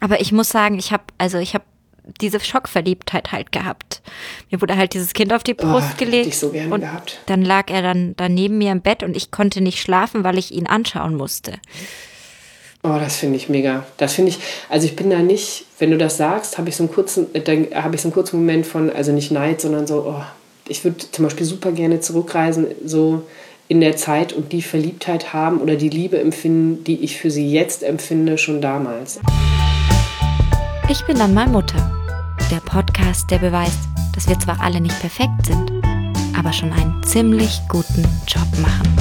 Aber ich muss sagen, ich habe diese Schockverliebtheit halt gehabt. Mir wurde halt dieses Kind auf die Brust gelegt hätte ich so gerne und gehabt. dann lag er dann neben mir im Bett und ich konnte nicht schlafen, weil ich ihn anschauen musste. Oh, das finde ich mega. Das finde ich, also ich bin da nicht, wenn du das sagst, habe ich so einen kurzen Moment von, also nicht Neid, sondern so, oh, ich würde zum Beispiel super gerne zurückreisen, so in der Zeit und die Verliebtheit haben oder die Liebe empfinden, die ich für sie jetzt empfinde, schon damals. Ich bin dann mal Mutter. Der Podcast, der beweist, dass wir zwar alle nicht perfekt sind, aber schon einen ziemlich guten Job machen.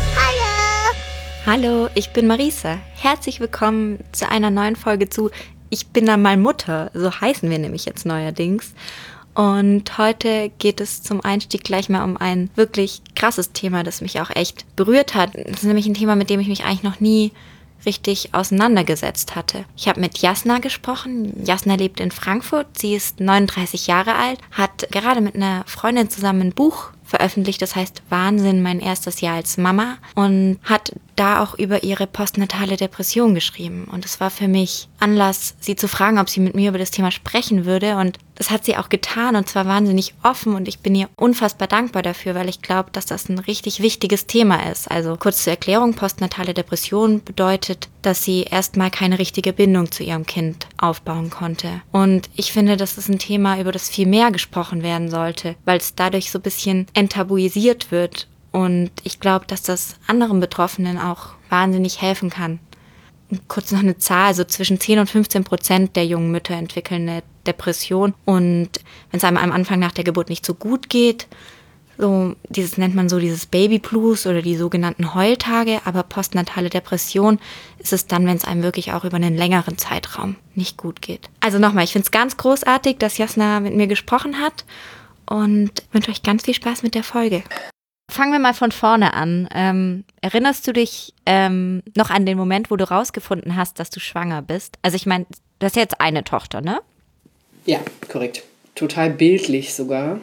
Hallo, ich bin Marisa. Herzlich willkommen zu einer neuen Folge zu Ich bin dann mal Mutter. So heißen wir nämlich jetzt neuerdings. Und heute geht es zum Einstieg gleich mal um ein wirklich krasses Thema, das mich auch echt berührt hat. Das ist nämlich ein Thema, mit dem ich mich eigentlich noch nie richtig auseinandergesetzt hatte. Ich habe mit Jasna gesprochen. Jasna lebt in Frankfurt. Sie ist 39 Jahre alt, hat gerade mit einer Freundin zusammen ein Buch veröffentlicht, das heißt Wahnsinn, mein erstes Jahr als Mama, und hat da auch über ihre postnatale Depression geschrieben. Und es war für mich Anlass, sie zu fragen, ob sie mit mir über das Thema sprechen würde. Und das hat sie auch getan, und zwar wahnsinnig offen, und ich bin ihr unfassbar dankbar dafür, weil ich glaube, dass das ein richtig wichtiges Thema ist. Also kurz zur Erklärung, postnatale Depression bedeutet, dass sie erstmal keine richtige Bindung zu ihrem Kind aufbauen konnte. Und ich finde, das ist ein Thema, über das viel mehr gesprochen werden sollte, weil es dadurch so ein bisschen enttabuisiert wird. Und ich glaube, dass das anderen Betroffenen auch wahnsinnig helfen kann. Und kurz noch eine Zahl, also zwischen 10 und 15% der jungen Mütter entwickeln eine Depression. Und wenn es einem am Anfang nach der Geburt nicht so gut geht, so nennt man so dieses Baby Blues oder die sogenannten Heultage, aber postnatale Depression ist es dann, wenn es einem wirklich auch über einen längeren Zeitraum nicht gut geht. Also nochmal, ich finde es ganz großartig, dass Jasna mit mir gesprochen hat und wünsche euch ganz viel Spaß mit der Folge. Fangen wir mal von vorne an. Erinnerst du dich noch an den Moment, wo du rausgefunden hast, dass du schwanger bist? Also ich meine, das ist jetzt eine Tochter, ne? Ja, korrekt. Total bildlich sogar,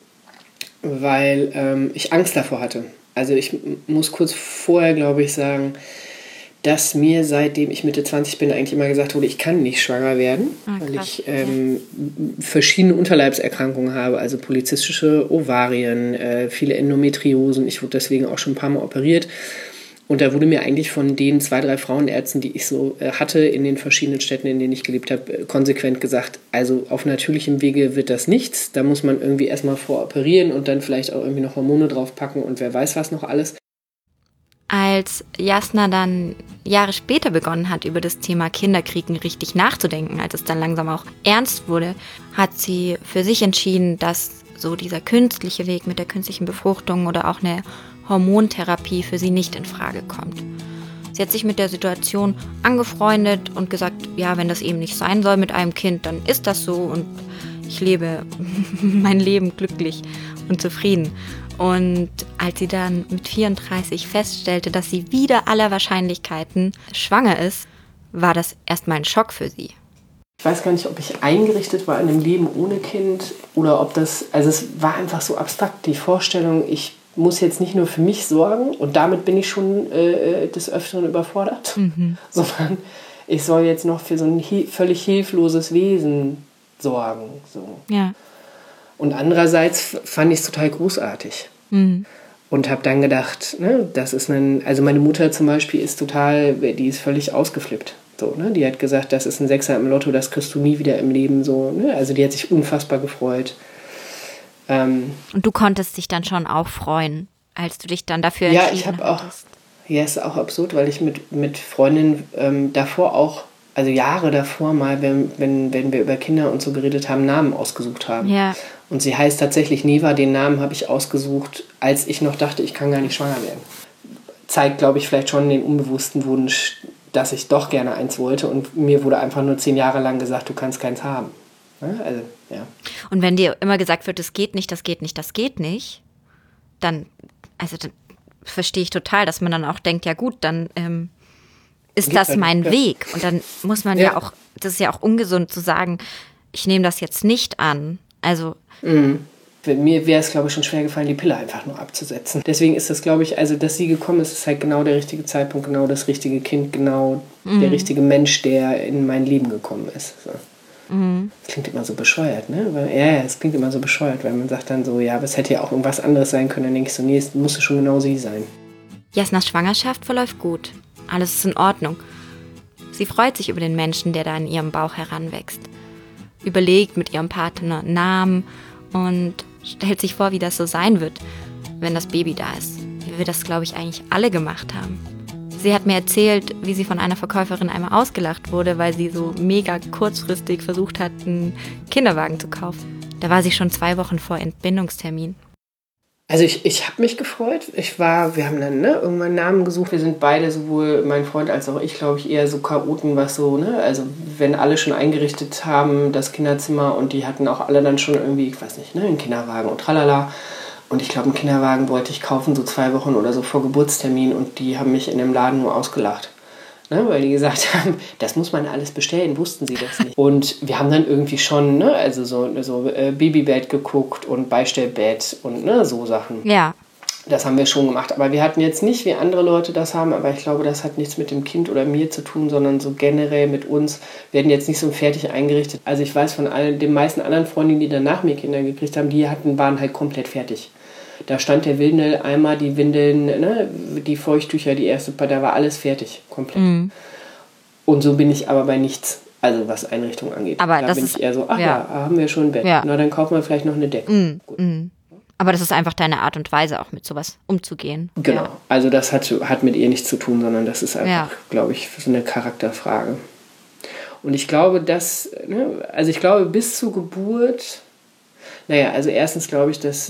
weil ich Angst davor hatte. Also ich muss kurz vorher, glaube ich, sagen, dass mir, seitdem ich Mitte 20 bin, eigentlich immer gesagt wurde, ich kann nicht schwanger werden, weil ich verschiedene Unterleibserkrankungen habe, also polyzystische Ovarien, viele Endometriosen. Ich wurde deswegen auch schon ein paar Mal operiert. Und da wurde mir eigentlich von den 2, 3 Frauenärzten, die ich so hatte in den verschiedenen Städten, in denen ich gelebt habe, konsequent gesagt, also auf natürlichem Wege wird das nichts. Da muss man irgendwie erstmal voroperieren und dann vielleicht auch irgendwie noch Hormone draufpacken und wer weiß was noch alles. Als Jasna dann Jahre später begonnen hat, über das Thema Kinderkriegen richtig nachzudenken, als es dann langsam auch ernst wurde, hat sie für sich entschieden, dass so dieser künstliche Weg mit der künstlichen Befruchtung oder auch eine Hormontherapie für sie nicht in Frage kommt. Sie hat sich mit der Situation angefreundet und gesagt, ja, wenn das eben nicht sein soll mit einem Kind, dann ist das so und ich lebe mein Leben glücklich und zufrieden. Und als sie dann mit 34 feststellte, dass sie wider aller Wahrscheinlichkeiten schwanger ist, war das erstmal ein Schock für sie. Ich weiß gar nicht, ob ich eingerichtet war in einem Leben ohne Kind oder ob das, also es war einfach so abstrakt, die Vorstellung, ich muss jetzt nicht nur für mich sorgen und damit bin ich schon des Öfteren überfordert, sondern ich soll jetzt noch für so ein völlig hilfloses Wesen sorgen. So. Ja. Und andererseits fand ich es total großartig. Und habe dann gedacht, ne, das ist also meine Mutter zum Beispiel die ist völlig ausgeflippt. So, ne? Die hat gesagt, das ist ein Sechser im Lotto, das kriegst du nie wieder im Leben. So, ne? Also die hat sich unfassbar gefreut. Und du konntest dich dann schon auch freuen, als du dich dann dafür entschieden hattest? Ja, ist auch absurd, weil ich mit Freundinnen davor auch, also Jahre davor mal, wenn wir über Kinder und so geredet haben, Namen ausgesucht haben. Ja. Und sie heißt tatsächlich Neva, den Namen habe ich ausgesucht, als ich noch dachte, ich kann gar nicht schwanger werden. Zeigt, glaube ich, vielleicht schon den unbewussten Wunsch, dass ich doch gerne eins wollte. Und mir wurde einfach nur 10 Jahre lang gesagt, du kannst keins haben. Also, ja. Und wenn dir immer gesagt wird, das geht nicht, das geht nicht, das geht nicht, dann verstehe ich total, dass man dann auch denkt, ja gut, dann ist das mein Weg. Und dann muss man ja auch, das ist ja auch ungesund zu sagen, ich nehme das jetzt nicht an. Also Mir wäre es, glaube ich, schon schwer gefallen, die Pille einfach nur abzusetzen. Deswegen ist das, glaube ich, also dass sie gekommen ist, ist halt genau der richtige Zeitpunkt, genau das richtige Kind, genau der richtige Mensch, der in mein Leben gekommen ist. So. Das klingt immer so bescheuert, ne? Es klingt immer so bescheuert, weil man sagt dann so, ja, aber es hätte ja auch irgendwas anderes sein können. Dann denke ich so, nee, es musste schon genau sie sein. Jasnas Schwangerschaft verläuft gut. Alles ist in Ordnung. Sie freut sich über den Menschen, der da in ihrem Bauch heranwächst. Überlegt mit ihrem Partner Namen und stellt sich vor, wie das so sein wird, wenn das Baby da ist. Wie wir das, glaube ich, eigentlich alle gemacht haben. Sie hat mir erzählt, wie sie von einer Verkäuferin einmal ausgelacht wurde, weil sie so mega kurzfristig versucht hat, einen Kinderwagen zu kaufen. Da war sie schon 2 Wochen vor Entbindungstermin. Also ich habe mich gefreut. Wir haben dann irgendwann Namen gesucht. Wir sind beide, sowohl mein Freund als auch ich, glaube ich, eher so Chaoten, was so, also wenn alle schon eingerichtet haben, das Kinderzimmer, und die hatten auch alle dann schon irgendwie, ich weiß nicht, einen Kinderwagen und tralala. Und ich glaube, einen Kinderwagen wollte ich kaufen, so 2 Wochen oder so vor Geburtstermin, und die haben mich in dem Laden nur ausgelacht. Ne, weil die gesagt haben, das muss man alles bestellen, wussten sie das nicht. Und wir haben dann irgendwie schon so Babybett geguckt und Beistellbett und so Sachen. Ja. Das haben wir schon gemacht. Aber wir hatten jetzt nicht, wie andere Leute das haben, aber ich glaube, das hat nichts mit dem Kind oder mir zu tun, sondern so generell mit uns. Wir werden jetzt nicht so fertig eingerichtet. Also ich weiß von den meisten anderen Freundinnen, die dann nach mir Kinder gekriegt haben, waren halt komplett fertig. Da stand der Windeleimer, die Windeln, die Feuchttücher, die erste Paar, da war alles fertig, komplett. Mhm. Und so bin ich aber bei nichts, also was Einrichtung angeht. Aber da bin ich eher so, haben wir schon ein Bett. Ja. Na, dann kaufen wir vielleicht noch eine Decke. Aber das ist einfach deine Art und Weise, auch mit sowas umzugehen. Genau, also das hat mit ihr nichts zu tun, sondern das ist einfach, glaube ich, so eine Charakterfrage. Und ich glaube, bis zur Geburt, also erstens glaube ich, dass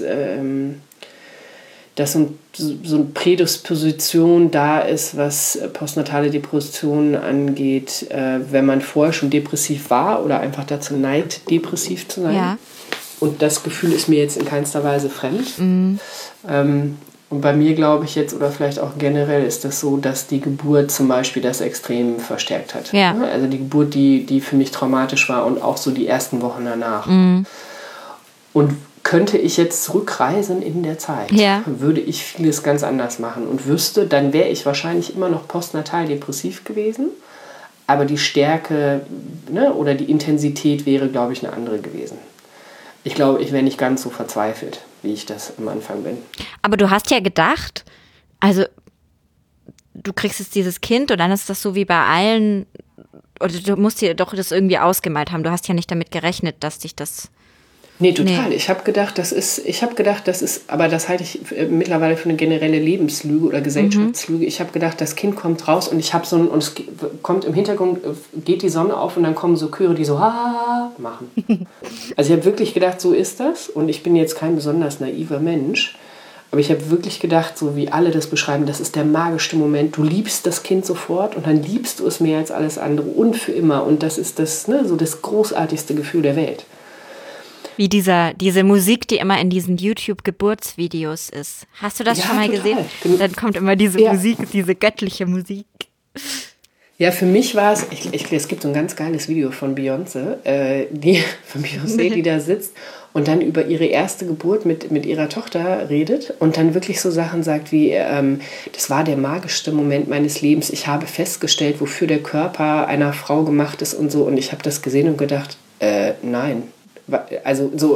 so eine Prädisposition da ist, was postnatale Depressionen angeht, wenn man vorher schon depressiv war oder einfach dazu neigt, depressiv zu sein. Ja. Und das Gefühl ist mir jetzt in keinster Weise fremd. Mhm. Und bei mir glaube ich jetzt, oder vielleicht auch generell, ist das so, dass die Geburt zum Beispiel das extrem verstärkt hat. Ja. Also die Geburt, die für mich traumatisch war, und auch so die ersten Wochen danach. Mhm. Und könnte ich jetzt zurückreisen in der Zeit, würde ich vieles ganz anders machen und wüsste, dann wäre ich wahrscheinlich immer noch postnatal depressiv gewesen, aber die Stärke oder die Intensität wäre, glaube ich, eine andere gewesen. Ich glaube, ich wäre nicht ganz so verzweifelt, wie ich das am Anfang bin. Aber du hast ja gedacht, also du kriegst jetzt dieses Kind und dann ist das so wie bei allen, oder du musst dir doch das irgendwie ausgemalt haben. Du hast ja nicht damit gerechnet, dass dich das... Nee, total. Nee. Ich habe gedacht, das ist, aber das halte ich mittlerweile für eine generelle Lebenslüge oder Gesellschaftslüge. Ich habe gedacht, das Kind kommt raus und und es kommt im Hintergrund, geht die Sonne auf und dann kommen so Chöre, die so machen. Also ich habe wirklich gedacht, so ist das, und ich bin jetzt kein besonders naiver Mensch, aber ich habe wirklich gedacht, so wie alle das beschreiben, das ist der magischste Moment. Du liebst das Kind sofort und dann liebst du es mehr als alles andere und für immer, und das ist das großartigste Gefühl der Welt. Wie diese Musik, die immer in diesen YouTube-Geburtsvideos ist. Hast du das schon mal gesehen? Dann kommt immer diese Musik, diese göttliche Musik. Ja, für mich war es, es gibt so ein ganz geiles Video von Beyoncé, die da sitzt und dann über ihre erste Geburt mit ihrer Tochter redet und dann wirklich so Sachen sagt wie, das war der magischste Moment meines Lebens. Ich habe festgestellt, wofür der Körper einer Frau gemacht ist und so. Und ich habe das gesehen und gedacht, nein. Also so,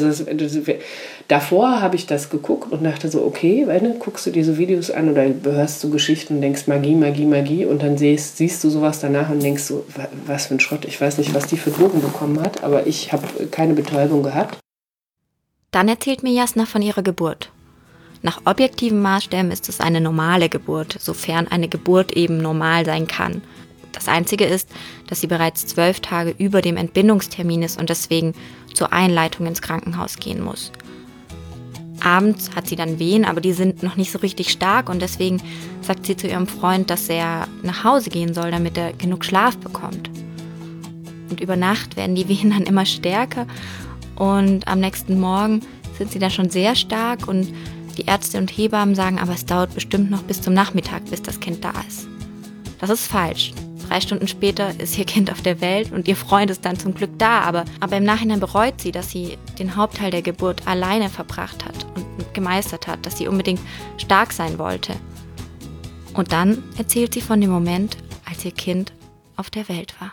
davor habe ich das geguckt und dachte so, okay, guckst du dir so Videos an oder hörst so Geschichten und denkst Magie, Magie, Magie, und dann siehst du sowas danach und denkst so, was für ein Schrott, ich weiß nicht, was die für Drogen bekommen hat, aber ich habe keine Betäubung gehabt. Dann erzählt mir Jasna von ihrer Geburt. Nach objektiven Maßstäben ist es eine normale Geburt, sofern eine Geburt eben normal sein kann. Das Einzige ist, dass sie bereits 12 Tage über dem Entbindungstermin ist und deswegen zur Einleitung ins Krankenhaus gehen muss. Abends hat sie dann Wehen, aber die sind noch nicht so richtig stark und deswegen sagt sie zu ihrem Freund, dass er nach Hause gehen soll, damit er genug Schlaf bekommt. Und über Nacht werden die Wehen dann immer stärker und am nächsten Morgen sind sie dann schon sehr stark und die Ärzte und Hebammen sagen, aber es dauert bestimmt noch bis zum Nachmittag, bis das Kind da ist. Das ist falsch. 3 Stunden später ist ihr Kind auf der Welt und ihr Freund ist dann zum Glück da. Aber im Nachhinein bereut sie, dass sie den Hauptteil der Geburt alleine verbracht hat und gemeistert hat, dass sie unbedingt stark sein wollte. Und dann erzählt sie von dem Moment, als ihr Kind auf der Welt war.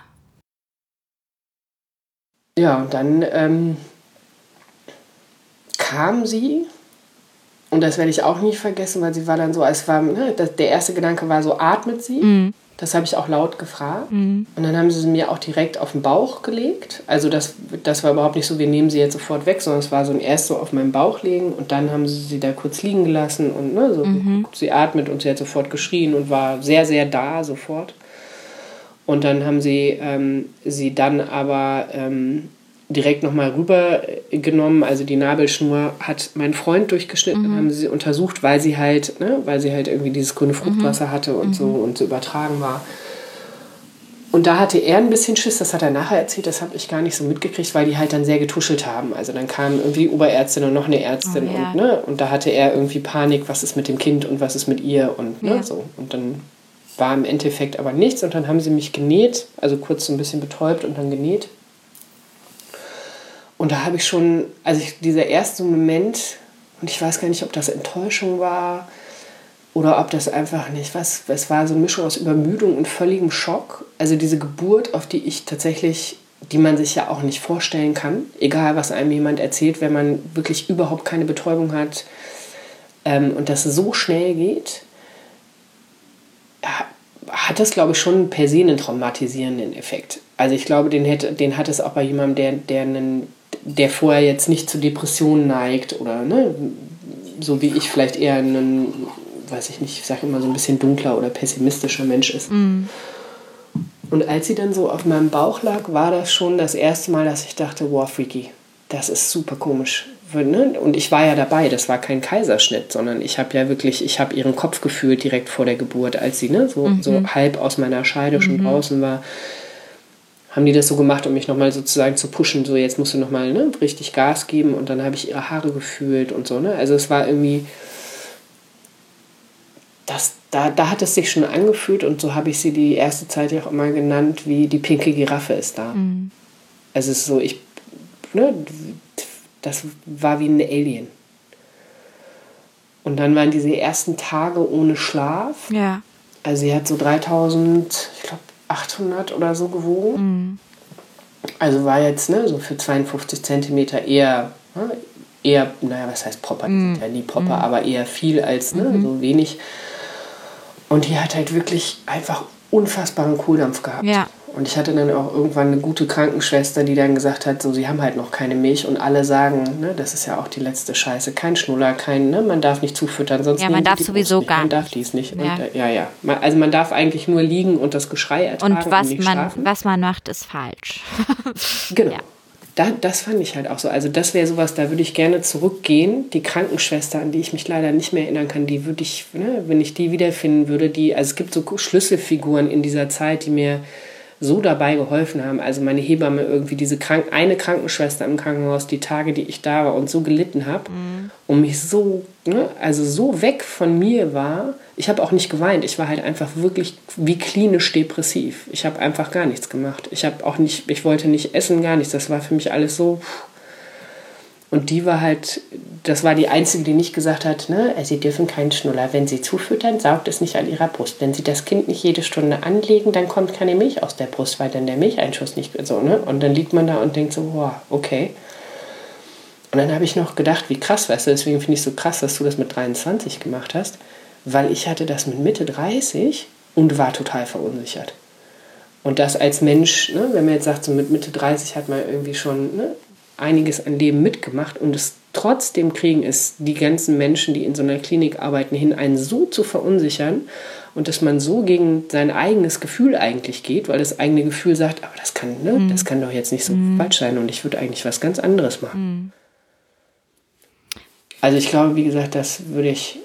Ja, und dann kam sie, und das werde ich auch nie vergessen, weil sie war dann so, der erste Gedanke war so, atmet sie? Mhm. Das habe ich auch laut gefragt. Mhm. Und dann haben sie mir auch direkt auf den Bauch gelegt. Also das war überhaupt nicht so, wir nehmen sie jetzt sofort weg, sondern es war so erst so auf meinen Bauch legen und dann haben sie da kurz liegen gelassen und sie atmet und sie hat sofort geschrien und war sehr, sehr da sofort. Und dann haben sie sie dann aber direkt nochmal rübergenommen, also die Nabelschnur hat mein Freund durchgeschnitten, dann haben sie untersucht, weil sie halt irgendwie dieses grüne Fruchtwasser hatte und so übertragen war. Und da hatte er ein bisschen Schiss, das hat er nachher erzählt, das habe ich gar nicht so mitgekriegt, weil die halt dann sehr getuschelt haben. Also dann kam irgendwie die Oberärztin und noch eine Ärztin und da hatte er irgendwie Panik, was ist mit dem Kind und was ist mit ihr und so. Und dann war im Endeffekt aber nichts und dann haben sie mich genäht, also kurz so ein bisschen betäubt und dann genäht. Und da habe ich schon, dieser erste Moment, und ich weiß gar nicht, ob das Enttäuschung war oder ob das einfach nicht, es war so eine Mischung aus Übermüdung und völligem Schock. Also diese Geburt, auf die ich tatsächlich, die man sich ja auch nicht vorstellen kann, egal was einem jemand erzählt, wenn man wirklich überhaupt keine Betäubung hat und das so schnell geht, hat das, glaube ich, schon per se einen traumatisierenden Effekt. Also ich glaube, den hat es auch bei jemandem, der vorher jetzt nicht zu Depressionen neigt oder so wie ich vielleicht eher weiß ich nicht, ich sage immer so ein bisschen dunkler oder pessimistischer Mensch ist. Mm. Und als sie dann so auf meinem Bauch lag, war das schon das erste Mal, dass ich dachte, wow, freaky, das ist super komisch. Und ich war ja dabei, das war kein Kaiserschnitt, sondern ich habe ihren Kopf gefühlt direkt vor der Geburt, als sie so halb aus meiner Scheide schon draußen war. Haben die das so gemacht, um mich nochmal sozusagen zu pushen, so jetzt musst du nochmal richtig Gas geben und dann habe ich ihre Haare gefühlt und so. Also es war irgendwie, da hat es sich schon angefühlt und so habe ich sie die erste Zeit ja auch immer genannt, wie die pinke Giraffe ist da. Mhm. Also es ist so, das war wie ein Alien. Und dann waren diese ersten Tage ohne Schlaf. Ja. Also sie hat so 3.800 oder so gewogen. Mhm. Also war jetzt so für 52 Zentimeter eher, was heißt proper? Die sind ja nie proper, aber eher viel als so wenig. Und die hat halt wirklich einfach unfassbaren Kohldampf gehabt. Ja. Und ich hatte dann auch irgendwann eine gute Krankenschwester, die dann gesagt hat, so, sie haben halt noch keine Milch und alle sagen, das ist ja auch die letzte Scheiße, kein Schnuller, man darf nicht zufüttern, sonst ja, man darf sowieso gar nicht. Man darf dies nicht. Ja. Und, also man darf eigentlich nur liegen und das Geschrei ertragen und nicht schlafen. Was man macht, ist falsch. Genau. Ja. Das fand ich halt auch so. Also das wäre sowas, da würde ich gerne zurückgehen. Die Krankenschwester, an die ich mich leider nicht mehr erinnern kann, die würde ich, wenn ich die wiederfinden würde, also es gibt so Schlüsselfiguren in dieser Zeit, die mir so dabei geholfen haben. Also meine Hebamme irgendwie, eine Krankenschwester im Krankenhaus, die Tage, die ich da war und so gelitten habe und mich so, so weg von mir war. Ich habe auch nicht geweint. Ich war halt einfach wirklich wie klinisch depressiv. Ich habe einfach gar nichts gemacht. Ich wollte nicht essen, gar nichts. Das war für mich alles so. Und die war halt, das war die Einzige, die nicht gesagt hat, Sie dürfen keinen Schnuller. Wenn Sie zufüttern, saugt es nicht an Ihrer Brust. Wenn Sie das Kind nicht jede Stunde anlegen, dann kommt keine Milch aus der Brust, weil dann der Milcheinschuss nicht so, Und dann liegt man da und denkt so, wow, okay. Und dann habe ich noch gedacht, wie krass, weißt du, deswegen finde ich es so krass, dass du das mit 23 gemacht hast, weil ich hatte das mit Mitte 30 und war total verunsichert. Und das als Mensch, wenn man jetzt sagt, so mit Mitte 30 hat man irgendwie schon einiges an Leben mitgemacht und es trotzdem kriegen es die ganzen Menschen, die in so einer Klinik arbeiten, hin, einen so zu verunsichern und dass man so gegen sein eigenes Gefühl eigentlich geht, weil das eigene Gefühl sagt, aber das kann doch jetzt nicht so falsch sein und ich würde eigentlich was ganz anderes machen. Also ich glaube, wie gesagt, das würde ich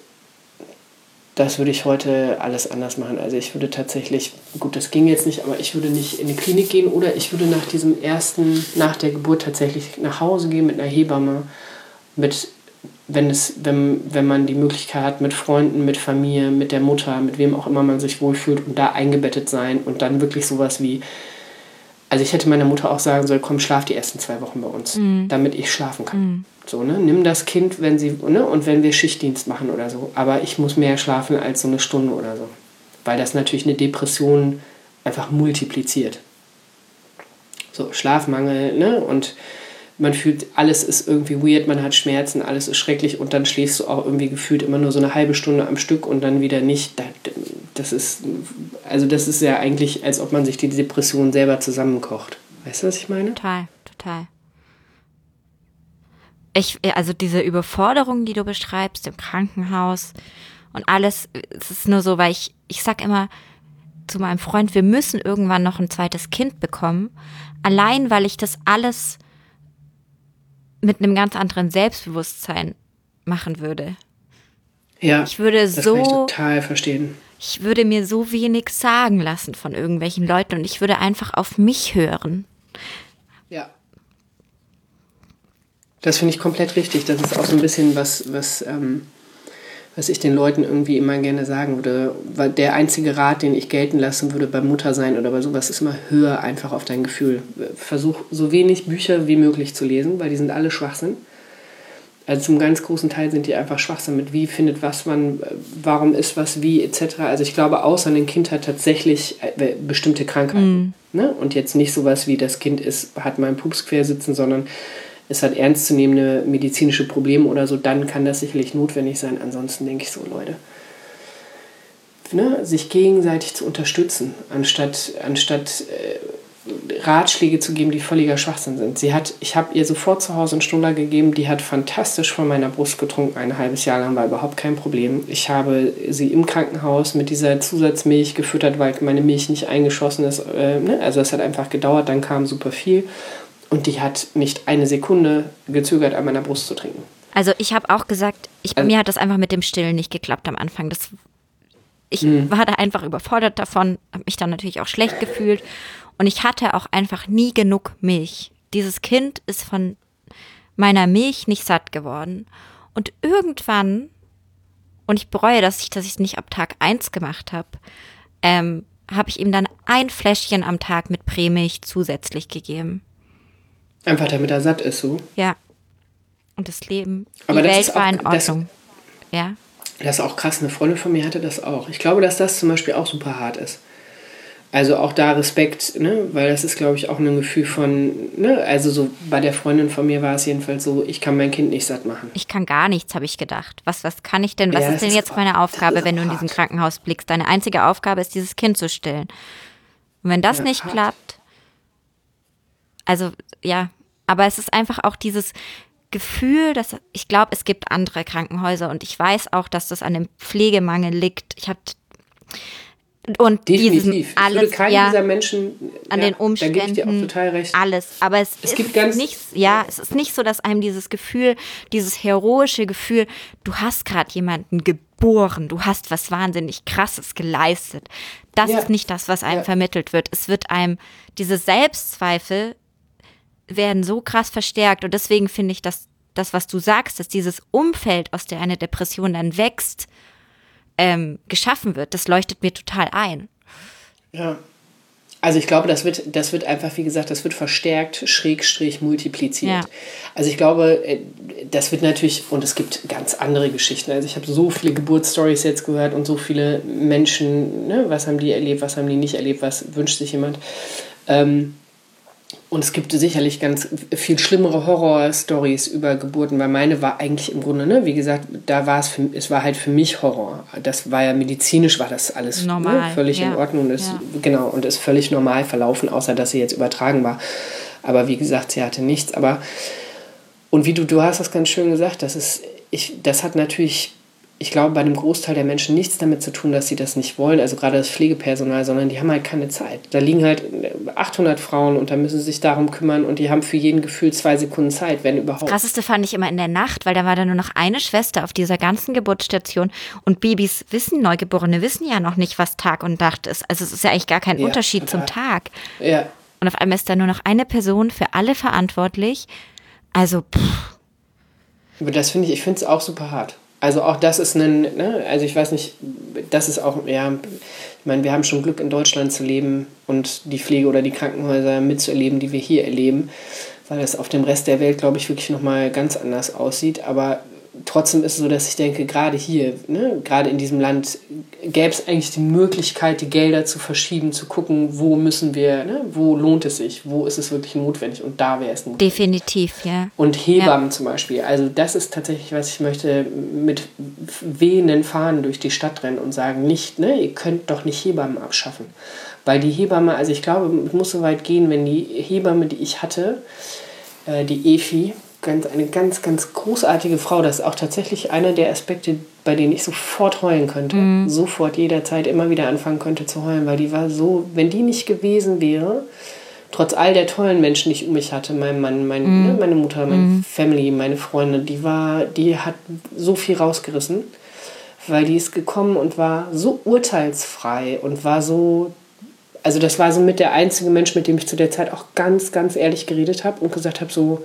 heute alles anders machen. Also ich würde tatsächlich, gut, das ging jetzt nicht, aber ich würde nicht in die Klinik gehen oder ich würde nach der Geburt tatsächlich nach Hause gehen mit einer Hebamme, mit wenn man die Möglichkeit hat, mit Freunden, mit Familie, mit der Mutter, mit wem auch immer man sich wohlfühlt und da eingebettet sein und dann wirklich sowas wie, also ich hätte meiner Mutter auch sagen sollen, komm, schlaf die ersten 2 Wochen bei uns, damit ich schlafen kann. So, ne? Nimm das Kind, wenn sie, ne? Und wenn wir Schichtdienst machen oder so, aber ich muss mehr schlafen als so eine Stunde oder so, weil das natürlich eine Depression einfach multipliziert. So, Schlafmangel, ne? Und man fühlt, alles ist irgendwie weird, man hat Schmerzen, alles ist schrecklich und dann schläfst du auch irgendwie gefühlt immer nur so eine halbe Stunde am Stück und dann wieder nicht. Das ist ja eigentlich, als ob man sich die Depression selber zusammenkocht. Weißt du, was ich meine? Total. Also diese Überforderung, die du beschreibst im Krankenhaus und alles, es ist nur so, weil ich sag immer zu meinem Freund, wir müssen irgendwann noch ein zweites Kind bekommen, allein weil ich das alles mit einem ganz anderen Selbstbewusstsein machen würde. Ja, das kann ich total verstehen. Ich würde mir so wenig sagen lassen von irgendwelchen Leuten und ich würde einfach auf mich hören. Ja. Das finde ich komplett richtig. Das ist auch so ein bisschen was ich den Leuten irgendwie immer gerne sagen würde. Weil der einzige Rat, den ich gelten lassen würde bei Muttersein oder bei sowas, ist immer, hör einfach auf dein Gefühl. Versuch so wenig Bücher wie möglich zu lesen, weil die sind alle Schwachsinn. Also zum ganz großen Teil sind die einfach Schwachsinn mit wie findet was man, warum ist was wie etc. Also ich glaube, außer ein Kind hat tatsächlich bestimmte Krankheiten. Ne? Und jetzt nicht sowas wie das Kind hat mal einen Pups quer sitzen, sondern es hat ernstzunehmende medizinische Probleme oder so, dann kann das sicherlich notwendig sein. Ansonsten denke ich so, Leute, ne, sich gegenseitig zu unterstützen, anstatt Ratschläge zu geben, die völliger Schwachsinn sind. Ich habe ihr sofort zu Hause einen Stunder gegeben, die hat fantastisch von meiner Brust getrunken, ein halbes Jahr lang, war überhaupt kein Problem. Ich habe sie im Krankenhaus mit dieser Zusatzmilch gefüttert, weil meine Milch nicht eingeschossen ist. Also es hat einfach gedauert, dann kam super viel. Und die hat nicht eine Sekunde gezögert, an meiner Brust zu trinken. Also ich habe auch gesagt, mir hat das einfach mit dem Stillen nicht geklappt am Anfang. Ich war da einfach überfordert davon, habe mich dann natürlich auch schlecht gefühlt. Und ich hatte auch einfach nie genug Milch. Dieses Kind ist von meiner Milch nicht satt geworden. Und irgendwann, und ich bereue, dass ich es nicht ab Tag 1 gemacht habe, habe ich ihm dann ein Fläschchen am Tag mit Prämilch zusätzlich gegeben. Einfach damit er satt ist, so? Ja. Und das Leben, aber die das Welt war in Ordnung. Ja. Das ist auch krass, eine Freundin von mir hatte das auch. Ich glaube, dass das zum Beispiel auch super hart ist. Also auch da Respekt, ne? Weil das ist, glaube ich, auch ein Gefühl von, ne? Also so bei der Freundin von mir war es jedenfalls so, ich kann mein Kind nicht satt machen. Ich kann gar nichts, habe ich gedacht. Was kann ich denn, was ist denn jetzt meine Aufgabe, wenn du in diesem Krankenhaus blickst? Deine einzige Aufgabe ist, dieses Kind zu stillen. Und wenn das nicht klappt, also ja, aber es ist einfach auch dieses Gefühl, dass ich glaube, es gibt andere Krankenhäuser und ich weiß auch, dass das an dem Pflegemangel liegt. Und definitiv. Alles, ich würde keinen dieser Menschen an den Umständen, da gebe ich dir auch total recht. Alles, aber es ist nicht so, dass einem dieses Gefühl, dieses heroische Gefühl, du hast gerade jemanden geboren, du hast was wahnsinnig Krasses geleistet. Das ist nicht das, was einem vermittelt wird. Es wird einem, diese Selbstzweifel werden so krass verstärkt und deswegen finde ich, dass das, was du sagst, dass dieses Umfeld, aus der eine Depression dann wächst, geschaffen wird, das leuchtet mir total ein. Ja, also ich glaube, das wird einfach, wie gesagt, das wird verstärkt, / multipliziert. Ja. Also ich glaube, das wird natürlich, und es gibt ganz andere Geschichten. Also ich habe so viele Geburtsstories jetzt gehört und so viele Menschen, ne, was haben die erlebt, was haben die nicht erlebt, was wünscht sich jemand. Und es gibt sicherlich ganz viel schlimmere Horror-Stories über Geburten, weil meine war eigentlich im Grunde, ne, wie gesagt, es war halt für mich Horror. Das war ja medizinisch, war das alles normal, ne, völlig in Ordnung und ist völlig normal verlaufen, außer dass sie jetzt übertragen war. Aber wie gesagt, sie hatte nichts. Und wie du hast das ganz schön gesagt, das hat natürlich, ich glaube, bei einem Großteil der Menschen nichts damit zu tun, dass sie das nicht wollen, also gerade das Pflegepersonal, sondern die haben halt keine Zeit. Da liegen halt 800 Frauen und da müssen sie sich darum kümmern und die haben für jeden Gefühl 2 Sekunden Zeit, wenn überhaupt. Das Krasseste fand ich immer in der Nacht, weil da war dann nur noch eine Schwester auf dieser ganzen Geburtsstation und Babys Neugeborene wissen ja noch nicht, was Tag und Nacht ist. Also es ist ja eigentlich gar kein Unterschied zum Tag. Ja. Und auf einmal ist da nur noch eine Person für alle verantwortlich. Also, Das finde ich finde es auch super hart. Also auch das ist also ich weiß nicht, das ist auch, ja, ich meine, wir haben schon Glück in Deutschland zu leben und die Pflege oder die Krankenhäuser mitzuerleben, die wir hier erleben, weil das auf dem Rest der Welt, glaube ich, wirklich nochmal ganz anders aussieht. Aber trotzdem ist es so, dass ich denke, gerade hier, gerade in diesem Land, gäbe es eigentlich die Möglichkeit, die Gelder zu verschieben, zu gucken, wo müssen wir, wo lohnt es sich, wo ist es wirklich notwendig und da wäre es notwendig. Definitiv, ja. Und Hebammen zum Beispiel, also das ist tatsächlich, was ich möchte, mit wehenden Fahnen durch die Stadt rennen und sagen, nicht, ihr könnt doch nicht Hebammen abschaffen. Weil die Hebamme, also ich glaube, es muss so weit gehen, wenn die Hebamme, die ich hatte, die Efi, eine ganz, ganz großartige Frau. Das ist auch tatsächlich einer der Aspekte, bei denen ich sofort heulen könnte. Sofort, jederzeit immer wieder anfangen könnte zu heulen, weil die war so, wenn die nicht gewesen wäre, trotz all der tollen Menschen, die ich um mich hatte, mein Mann, meine Mutter, meine Family, meine Freunde, die hat so viel rausgerissen, weil die ist gekommen und war so urteilsfrei und war so, also das war so mit der einzige Mensch, mit dem ich zu der Zeit auch ganz, ganz ehrlich geredet habe und gesagt habe, so,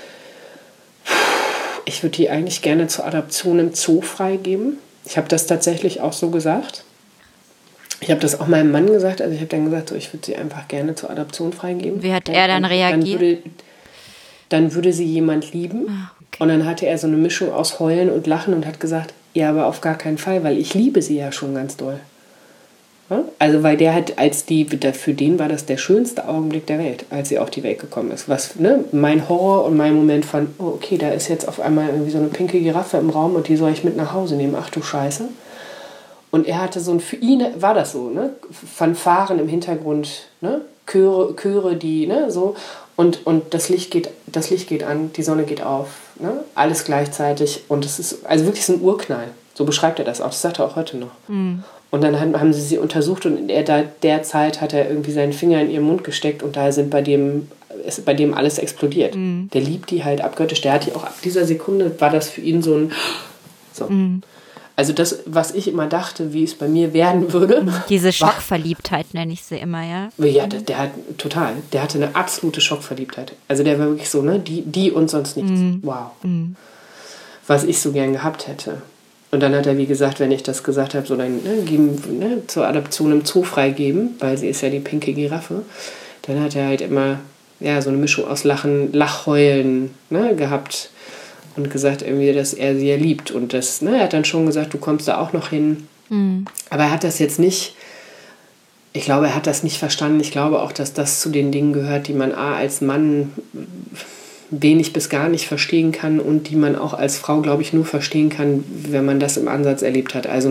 ich würde die eigentlich gerne zur Adoption im Zoo freigeben. Ich habe das tatsächlich auch so gesagt. Ich habe das auch meinem Mann gesagt. Also ich habe dann gesagt, so, ich würde sie einfach gerne zur Adoption freigeben. Wie hat er dann reagiert? Dann würde sie jemand lieben. Okay. Und dann hatte er so eine Mischung aus Heulen und Lachen und hat gesagt, ja, aber auf gar keinen Fall, weil ich liebe sie ja schon ganz doll. Ja? Also weil der hat, für den war das der schönste Augenblick der Welt, als sie auf die Welt gekommen ist. Was, mein Horror und mein Moment von, oh, okay, da ist jetzt auf einmal irgendwie so eine pinke Giraffe im Raum und die soll ich mit nach Hause nehmen. Ach du Scheiße. Und er hatte für ihn war das so, Fanfaren im Hintergrund, Chöre, die, so. Und das Licht geht an, die Sonne geht auf, alles gleichzeitig. Und es ist also wirklich so ein Urknall. So beschreibt er das auch. Das sagt er auch heute noch. Mhm. Und dann haben sie untersucht und in der Zeit hat er irgendwie seinen Finger in ihren Mund gesteckt und da ist bei dem alles explodiert. Mhm. Der liebt die halt abgöttisch. Der hat die auch ab dieser Sekunde, war das für ihn so ein... So. Mhm. Also das, was ich immer dachte, wie es bei mir werden würde. Diese Schockverliebtheit nenne ich sie immer, ja? Ja, der hatte eine absolute Schockverliebtheit. Also der war wirklich so, die und sonst nichts. Mhm. Wow. Mhm. Was ich so gern gehabt hätte. Und dann hat er, wie gesagt, wenn ich das gesagt habe, so dann zur Adoption im Zoo freigeben, weil sie ist ja die pinke Giraffe, dann hat er halt immer so eine Mischung aus Lachheulen gehabt und gesagt irgendwie, dass er sie ja liebt. Und das, er hat dann schon gesagt, du kommst da auch noch hin. Mhm. Aber er hat das jetzt nicht, ich glaube, er hat das nicht verstanden. Ich glaube auch, dass das zu den Dingen gehört, die man als Mann wenig bis gar nicht verstehen kann und die man auch als Frau, glaube ich, nur verstehen kann, wenn man das im Ansatz erlebt hat. Also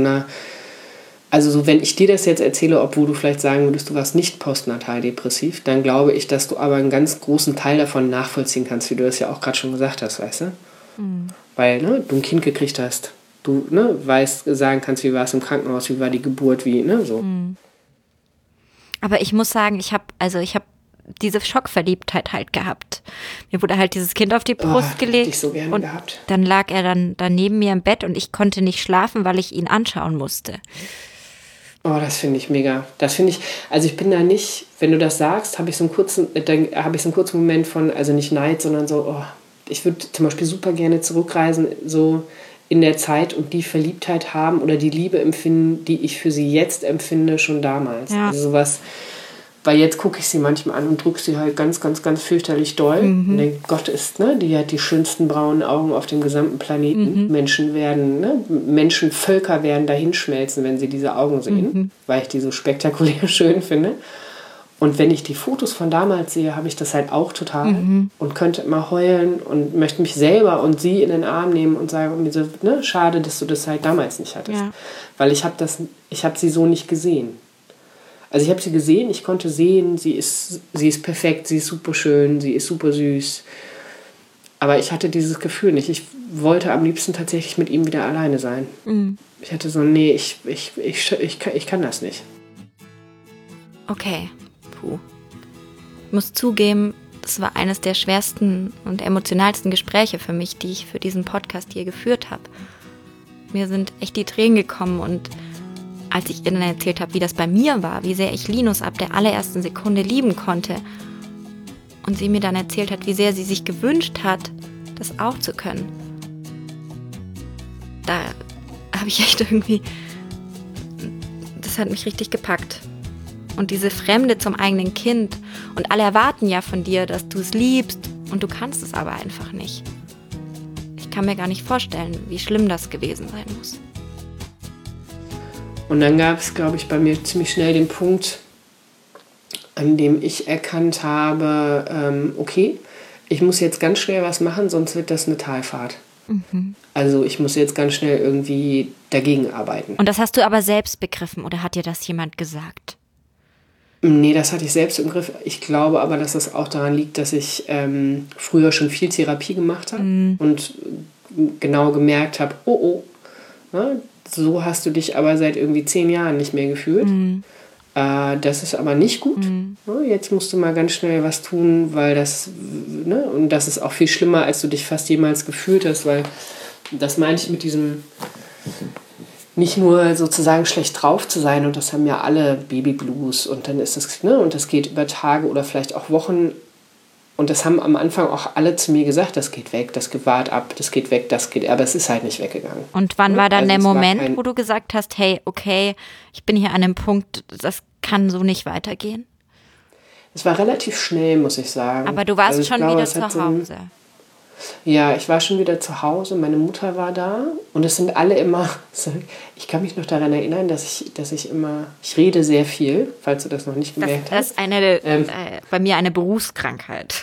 so, wenn ich dir das jetzt erzähle, obwohl du vielleicht sagen würdest, du warst nicht postnatal depressiv, dann glaube ich, dass du aber einen ganz großen Teil davon nachvollziehen kannst, wie du das ja auch gerade schon gesagt hast, weißt du? Mhm. Weil du ein Kind gekriegt hast, du sagen kannst, wie war es im Krankenhaus, wie war die Geburt, so. Mhm. Aber ich muss sagen, ich habe diese Schockverliebtheit halt gehabt. Mir wurde halt dieses Kind auf die Brust gelegt. Hätte ich so gerne und gehabt. Dann lag er dann neben mir im Bett und ich konnte nicht schlafen, weil ich ihn anschauen musste. Oh, das finde ich mega. Also ich bin da nicht, wenn du das sagst, habe ich so einen kurzen Moment von, also nicht Neid, sondern so, ich würde zum Beispiel super gerne zurückreisen, so in der Zeit und die Verliebtheit haben oder die Liebe empfinden, die ich für sie jetzt empfinde, schon damals. Ja. Also sowas, weil jetzt gucke ich sie manchmal an und drücke sie halt ganz, ganz, ganz fürchterlich doll. Mhm. Und denke, Gott ist, die hat die schönsten braunen Augen auf dem gesamten Planeten. Mhm. Menschenvölker werden dahinschmelzen, wenn sie diese Augen sehen, weil ich die so spektakulär schön finde. Und wenn ich die Fotos von damals sehe, habe ich das halt auch total und könnte immer heulen und möchte mich selber und sie in den Arm nehmen und sagen mir so, schade, dass du das halt damals nicht hattest. Ja. Weil ich habe sie so nicht gesehen. Also ich habe sie gesehen, ich konnte sehen, sie ist perfekt, sie ist super schön, sie ist super süß. Aber ich hatte dieses Gefühl nicht. Ich wollte am liebsten tatsächlich mit ihm wieder alleine sein. Mhm. Ich hatte so, nee, ich kann das nicht. Okay. Puh. Ich muss zugeben, das war eines der schwersten und emotionalsten Gespräche für mich, die ich für diesen Podcast hier geführt habe. Mir sind echt die Tränen gekommen und als ich ihr dann erzählt habe, wie das bei mir war, wie sehr ich Linus ab der allerersten Sekunde lieben konnte und sie mir dann erzählt hat, wie sehr sie sich gewünscht hat, das auch zu können. habe ich echt irgendwie, das hat mich richtig gepackt. Und diese Fremde zum eigenen Kind. Und alle erwarten ja von dir, dass du es liebst. Und du kannst es aber einfach nicht. Ich kann mir gar nicht vorstellen, wie schlimm das gewesen sein muss. Und dann gab es, glaube ich, bei mir ziemlich schnell den Punkt, an dem ich erkannt habe, okay, ich muss jetzt ganz schnell was machen, sonst wird das eine Talfahrt. Also ich muss jetzt ganz schnell irgendwie dagegen arbeiten. Und das hast du aber selbst begriffen oder hat dir das jemand gesagt? Nee, das hatte ich selbst im Griff. Ich glaube aber, dass das auch daran liegt, dass ich früher schon viel Therapie gemacht habe und genau gemerkt habe, ne, so hast du dich aber seit irgendwie 10 Jahren nicht mehr gefühlt. Das ist aber nicht gut. Jetzt musst du mal ganz schnell was tun, weil das, ne, und das ist auch viel schlimmer, als du dich fast jemals gefühlt hast, weil das meine ich mit diesem nicht nur sozusagen schlecht drauf zu sein, und das haben ja alle Babyblues, und dann ist das, ne, und das geht über Tage oder vielleicht auch Wochen, und das haben am Anfang auch alle zu mir gesagt, das geht weg, das wart ab, das geht weg, das geht, aber es ist halt nicht weggegangen. Und wann war dann der Moment, wo du gesagt hast, hey, okay, ich bin hier an einem Punkt, das kann so nicht weitergehen? Es war relativ schnell, muss ich sagen. Aber du warst schon wieder zu Hause. Ja, ich war schon wieder zu Hause, meine Mutter war da, und es sind alle immer, ich kann mich noch daran erinnern, dass ich immer, ich rede sehr viel, falls du das noch nicht gemerkt hast. Das ist bei mir eine Berufskrankheit.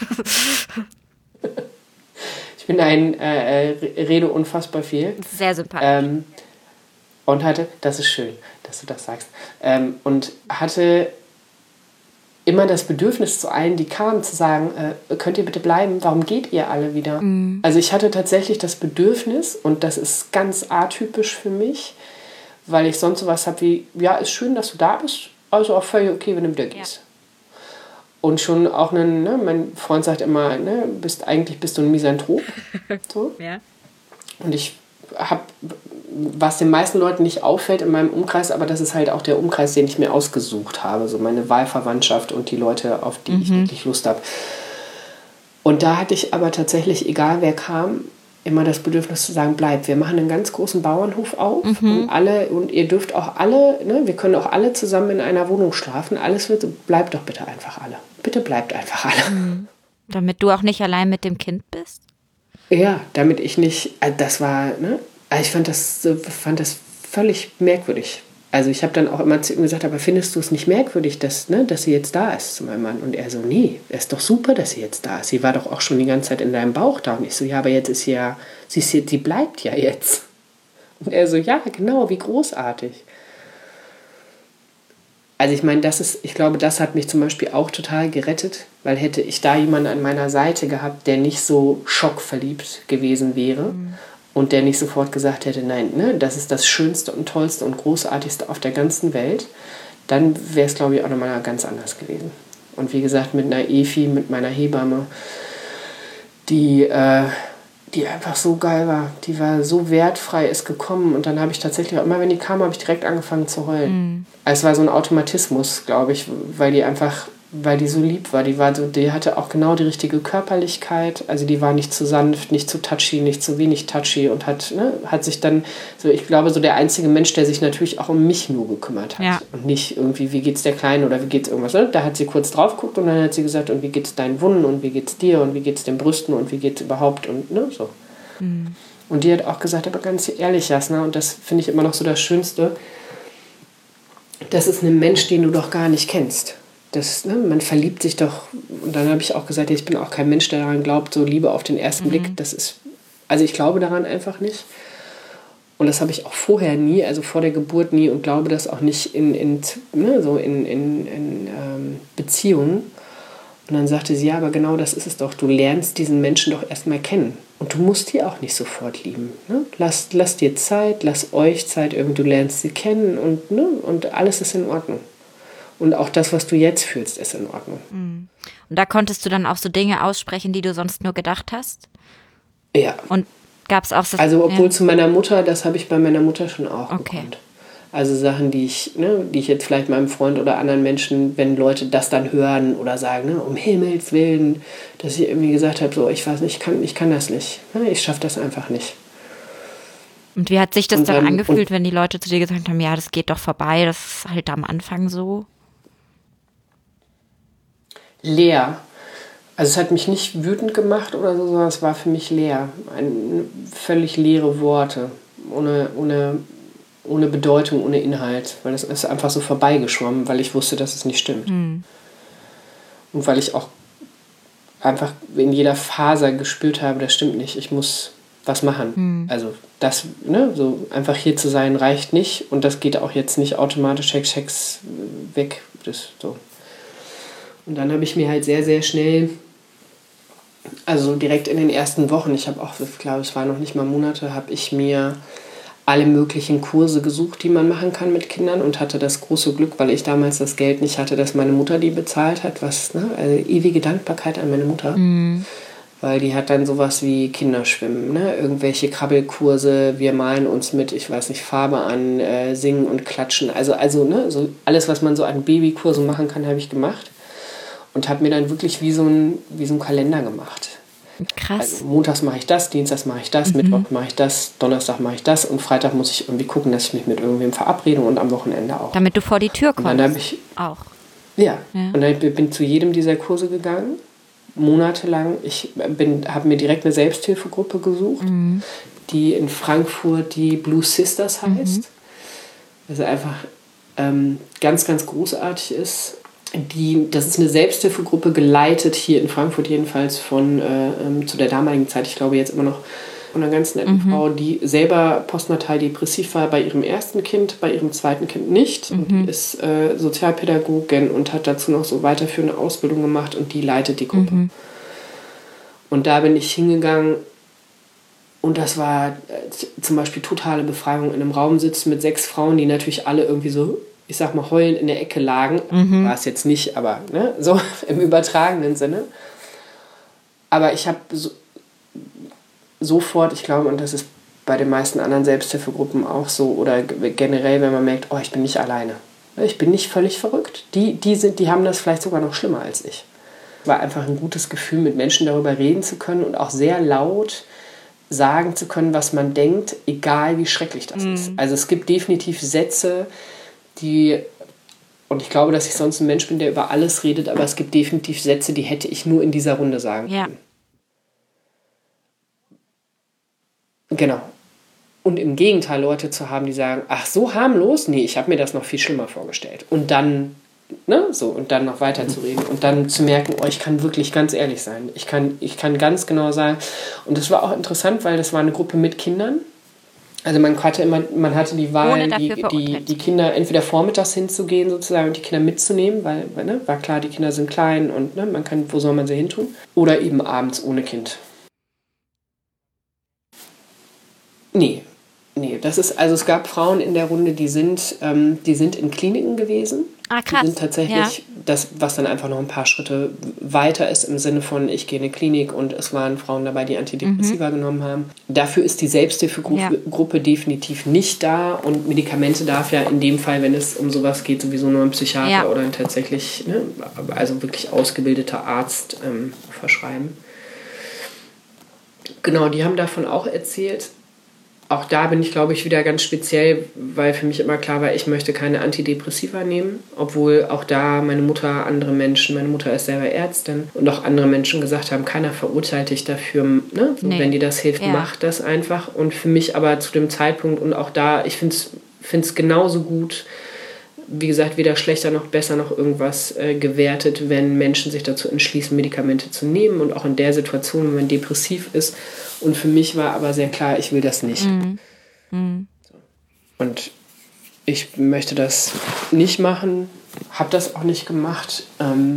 Ich bin rede unfassbar viel. Sehr sympathisch. Und das ist schön, dass du das sagst, und hatte immer das Bedürfnis zu allen, die kamen, zu sagen, könnt ihr bitte bleiben, warum geht ihr alle wieder? Also ich hatte tatsächlich das Bedürfnis, und das ist ganz atypisch für mich, weil ich sonst sowas habe wie, ja, ist schön, dass du da bist, also auch völlig okay, wenn du wieder gehst. Ja. Und schon auch, mein Freund sagt immer, bist du ein Misanthrop. So. Ja. Und ich habe, was den meisten Leuten nicht auffällt in meinem Umkreis, aber das ist halt auch der Umkreis, den ich mir ausgesucht habe, so meine Wahlverwandtschaft und die Leute, auf die ich wirklich Lust habe. Und da hatte ich aber tatsächlich, egal wer kam, immer das Bedürfnis zu sagen, bleibt, wir machen einen ganz großen Bauernhof auf und ihr dürft auch alle, wir können auch alle zusammen in einer Wohnung schlafen, bleibt doch bitte einfach alle. Bitte bleibt einfach alle. Damit du auch nicht allein mit dem Kind bist? Ja, damit ich nicht, das war, ich fand das völlig merkwürdig. Also ich habe dann auch immer zu ihm gesagt, aber findest du es nicht merkwürdig, dass sie jetzt da ist, zu meinem Mann? Und er so, nee, es ist doch super, dass sie jetzt da ist. Sie war doch auch schon die ganze Zeit in deinem Bauch da. Und ich so, ja, aber jetzt ist sie bleibt ja jetzt. Und er so, ja, genau, wie großartig. Also ich meine, ich glaube, das hat mich zum Beispiel auch total gerettet, weil hätte ich da jemanden an meiner Seite gehabt, der nicht so schockverliebt gewesen wäre und der nicht sofort gesagt hätte, nein, das ist das Schönste und Tollste und Großartigste auf der ganzen Welt, dann wäre es, glaube ich, auch nochmal ganz anders gewesen. Und wie gesagt, mit einer Efi, mit meiner Hebamme, die einfach so geil war. Die war so wertfrei, ist gekommen. Und dann habe ich tatsächlich, auch immer wenn die kam, habe ich direkt angefangen zu heulen. Also es war so ein Automatismus, glaube ich, weil die so lieb war. Die hatte auch genau die richtige Körperlichkeit. Also die war nicht zu sanft, nicht zu touchy, nicht zu wenig touchy und hat sich dann, so ich glaube, so der einzige Mensch, der sich natürlich auch um mich nur gekümmert hat. Ja. Und nicht irgendwie, wie geht's der Kleinen oder wie geht's irgendwas. Da hat sie kurz drauf geguckt und dann hat sie gesagt, und wie geht's deinen Wunden und wie geht's dir und wie geht's den Brüsten und wie geht's überhaupt und so. Und die hat auch gesagt, aber ganz ehrlich, Jasna, und das finde ich immer noch so das Schönste, das ist ein Mensch, den du doch gar nicht kennst. Man verliebt sich doch, und dann habe ich auch gesagt, ich bin auch kein Mensch, der daran glaubt, so Liebe auf den ersten Blick, also ich glaube daran einfach nicht. Und das habe ich auch vorher nie, also vor der Geburt nie, und glaube das auch nicht in Beziehungen. Und dann sagte sie, ja, aber genau das ist es doch, du lernst diesen Menschen doch erstmal kennen. Und du musst die auch nicht sofort lieben. Lass dir Zeit, lass euch Zeit, du lernst sie kennen und alles ist in Ordnung. Und auch das, was du jetzt fühlst, ist in Ordnung. Und da konntest du dann auch so Dinge aussprechen, die du sonst nur gedacht hast? Ja. Und gab es auch so... Also obwohl zu meiner Mutter, das habe ich bei meiner Mutter schon auch gekonnt. Also Sachen, die ich jetzt vielleicht meinem Freund oder anderen Menschen, wenn Leute das dann hören oder sagen, um Himmels Willen, dass ich irgendwie gesagt habe, so, ich weiß nicht, ich kann das nicht. Ich schaffe das einfach nicht. Und wie hat sich das Und dann dann- angefühlt, wenn die Leute zu dir gesagt haben, ja, das geht doch vorbei, das ist halt am Anfang so? Leer. Also es hat mich nicht wütend gemacht oder so, sondern es war für mich leer. Völlig leere Worte, ohne Bedeutung, ohne Inhalt. Weil es ist einfach so vorbeigeschwommen, weil ich wusste, dass es nicht stimmt. Und weil ich auch einfach in jeder Faser gespürt habe, das stimmt nicht. Ich muss was machen. Also das, ne, so einfach hier zu sein reicht nicht und das geht auch jetzt nicht automatisch Checks weg. Das so. Und dann habe ich mir halt sehr, sehr schnell, also direkt in den ersten Wochen, ich habe auch, ich glaube, es waren noch nicht mal Monate, habe ich mir alle möglichen Kurse gesucht, die man machen kann mit Kindern und hatte das große Glück, weil ich damals das Geld nicht hatte, dass meine Mutter die bezahlt hat, was, ne, also ewige Dankbarkeit an meine Mutter, weil die hat dann sowas wie Kinderschwimmen, ne, irgendwelche Krabbelkurse, wir malen uns mit, ich weiß nicht, Farbe an, singen und klatschen, also ne, so alles, was man so an Babykursen machen kann, habe ich gemacht und habe mir dann wirklich wie so ein Kalender gemacht. Krass. Also montags mache ich das, dienstags mache ich das, Mittwoch mache ich das, Donnerstag mache ich das und Freitag muss ich irgendwie gucken, dass ich mich mit irgendwem verabrede und am Wochenende auch. Damit du vor die Tür kommst. Und dann habe ich auch. Ja, und dann bin zu jedem dieser Kurse gegangen, monatelang. Ich habe mir direkt eine Selbsthilfegruppe gesucht, die in Frankfurt die Blue Sisters heißt. Also einfach ganz, ganz großartig ist. Das ist eine Selbsthilfegruppe, geleitet hier in Frankfurt jedenfalls von, zu der damaligen Zeit, ich glaube jetzt immer noch, von einer ganz netten Frau, die selber postnatal depressiv war bei ihrem ersten Kind, bei ihrem zweiten Kind nicht. Und die ist Sozialpädagogin und hat dazu noch so weiterführende Ausbildung gemacht und die leitet die Gruppe. Und da bin ich hingegangen und das war zum Beispiel totale Befreiung, in einem Raum sitzen mit 6 Frauen, die natürlich alle irgendwie so, ich sag mal, heulend in der Ecke lagen. War es jetzt nicht, aber ne, so im übertragenen Sinne. Aber ich habe sofort, ich glaube, und das ist bei den meisten anderen Selbsthilfegruppen auch so, oder generell, wenn man merkt, oh, ich bin nicht alleine. Ich bin nicht völlig verrückt. Die haben das vielleicht sogar noch schlimmer als ich. War einfach ein gutes Gefühl, mit Menschen darüber reden zu können und auch sehr laut sagen zu können, was man denkt, egal wie schrecklich das ist. Also es gibt definitiv Sätze, und ich glaube, dass ich sonst ein Mensch bin, der über alles redet, aber es gibt definitiv Sätze, die hätte ich nur in dieser Runde sagen können. Genau. Und im Gegenteil Leute zu haben, die sagen, ach, so harmlos? Nee, ich habe mir das noch viel schlimmer vorgestellt. Und dann, ne, so, und dann noch weiter zu reden und dann zu merken, oh, ich kann wirklich ganz ehrlich sein. Ich kann ganz genau sagen. Und das war auch interessant, weil das war eine Gruppe mit Kindern. Also man hatte die Wahl, die Kinder entweder vormittags hinzugehen sozusagen und die Kinder mitzunehmen, weil ne, war klar, die Kinder sind klein und ne, wo soll man sie hin tun? Oder eben abends ohne Kind. Nee, das ist, also es gab Frauen in der Runde, die sind in Kliniken gewesen. Ah, krass. Die sind tatsächlich das, was dann einfach noch ein paar Schritte weiter ist im Sinne von, ich gehe in eine Klinik und es waren Frauen dabei, die Antidepressiva genommen haben. Dafür ist die Selbsthilfegruppe definitiv nicht da und Medikamente darf ja in dem Fall, wenn es um sowas geht, sowieso nur ein Psychiater oder ein tatsächlich, ne, also wirklich ausgebildeter Arzt verschreiben. Genau, die haben davon auch erzählt. Auch da bin ich, glaube ich, wieder ganz speziell, weil für mich immer klar war, ich möchte keine Antidepressiva nehmen, obwohl auch da meine Mutter ist selber Ärztin und auch andere Menschen gesagt haben, keiner verurteilt dich dafür, ne? So, wenn dir das hilft, mach das einfach. Und für mich aber zu dem Zeitpunkt und auch da, ich finde es genauso gut, wie gesagt, weder schlechter noch besser noch irgendwas gewertet, wenn Menschen sich dazu entschließen, Medikamente zu nehmen und auch in der Situation, wenn man depressiv ist. Und für mich war aber sehr klar, ich will das nicht. Und ich möchte das nicht machen, habe das auch nicht gemacht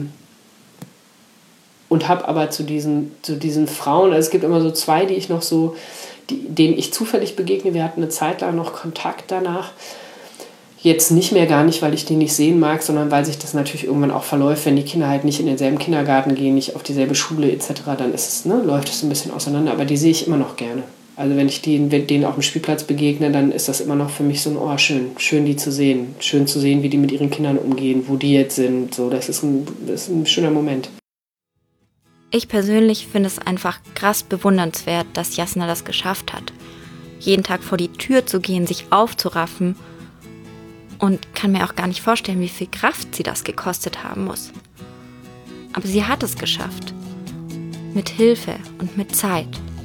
und habe aber zu diesen Frauen, also es gibt immer so 2, die ich noch so, denen ich zufällig begegne, wir hatten eine Zeit lang noch Kontakt danach. Jetzt nicht mehr, gar nicht, weil ich die nicht sehen mag, sondern weil sich das natürlich irgendwann auch verläuft, wenn die Kinder halt nicht in denselben Kindergarten gehen, nicht auf dieselbe Schule etc., dann ist es, ne, läuft es ein bisschen auseinander. Aber die sehe ich immer noch gerne. Also wenn ich denen auf dem Spielplatz begegne, dann ist das immer noch für mich so ein, oh, schön die zu sehen. Schön zu sehen, wie die mit ihren Kindern umgehen, wo die jetzt sind. So, das ist ein schöner Moment. Ich persönlich finde es einfach krass bewundernswert, dass Jasna das geschafft hat. jeden Tag vor die Tür zu gehen, sich aufzuraffen, und kann mir auch gar nicht vorstellen, wie viel Kraft sie das gekostet haben muss. Aber sie hat es geschafft. Mit Hilfe und mit Zeit.